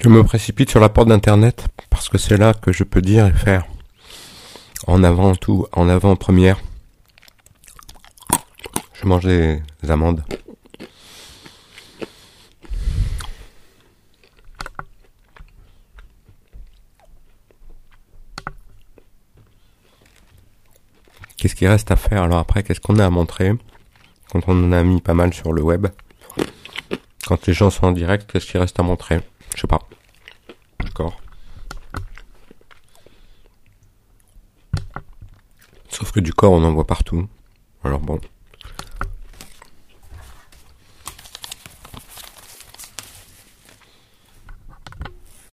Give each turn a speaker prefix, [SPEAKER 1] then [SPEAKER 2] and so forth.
[SPEAKER 1] Je me précipite sur la porte d'internet parce que c'est là que je peux dire et faire en avant-première. Je mange des amandes. Qu'est-ce qu'il reste à faire alors après? Qu'est-ce qu'on a à montrer quand on en a mis pas mal sur le web? Quand les gens sont en direct, qu'est-ce qu'il reste à montrer? Je sais pas. D'accord. Sauf que du corps, on en voit partout. Alors bon.